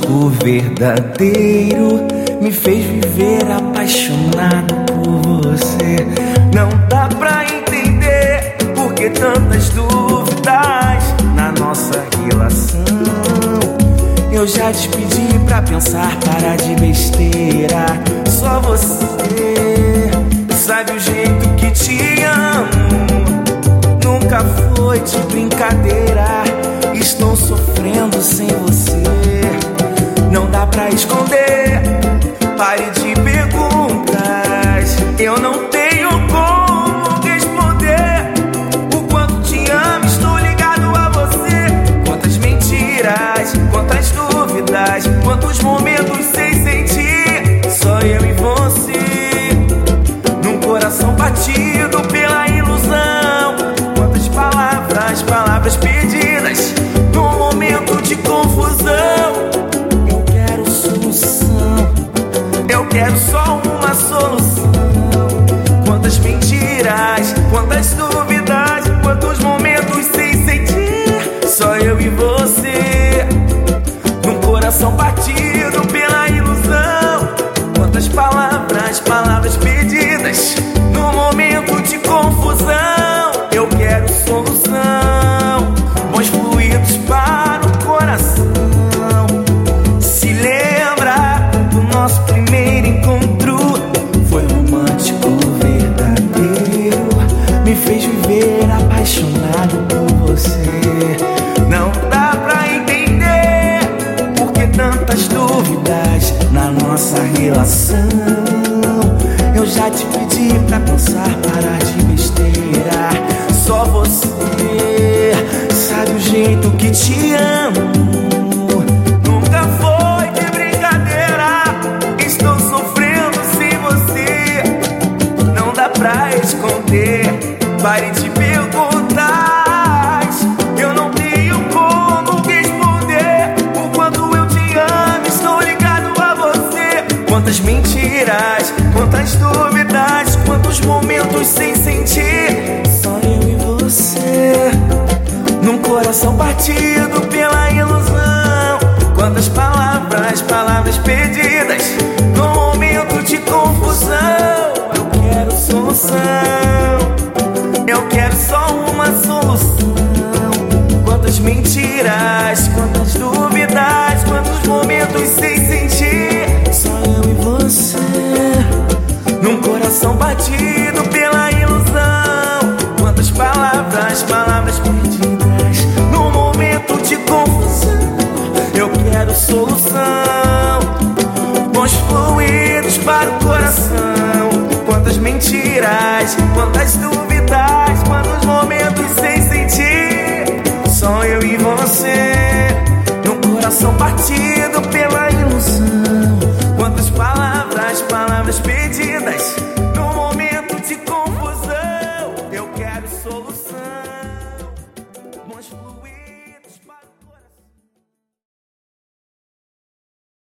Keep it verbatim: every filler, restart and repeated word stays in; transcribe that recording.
romântico verdadeiro me fez viver apaixonado por você. Não dá pra entender por que tantas dúvidas na nossa relação. Eu já te pedi pra pensar, parar de besteira. Só você sabe o jeito que te amo. Nunca foi de brincadeira. Estou sofrendo sem você. Não dá pra esconder. Pare de perguntas. Eu não tenho como responder o quanto te amo. Estou ligado a você. Quantas mentiras, quantas dúvidas, quantos momentos sem sentir. Só eu e você, num coração batido pela ilusão. Quantas palavras, palavras perdidas num momento de confusão. Eu quero solução, eu quero só uma solução. Quantas mentiras, quantas dúvidas, quantos momentos sem sentir. Só eu e você, num coração batido pela ilusão. Quantas palavras, palavras perdidas num momento de confusão. Eu quero solução, bons fluidos para o coração. Se lembra do nosso primeiro encontro? Foi romântico verdadeiro, me fez viver apaixonado por você. Não dá pra entender por que tantas dúvidas na nossa relação. Eu já te pedi pra pensar, parar de besteira. Só você sabe o jeito que te amo. Nunca foi de brincadeira. Estou sofrendo sem você. Não dá pra esconder. Pare de perguntar. Eu não tenho como responder o quanto eu te amo. Estou ligado a você. Quantas mentiras, quantas dúvidas, quantos momentos sem sentir. Só eu e você, num coração partido pela ilusão. Quantas palavras, palavras perdidas num momento de confusão. Eu quero solução, eu quero só uma solução. Quantas mentiras,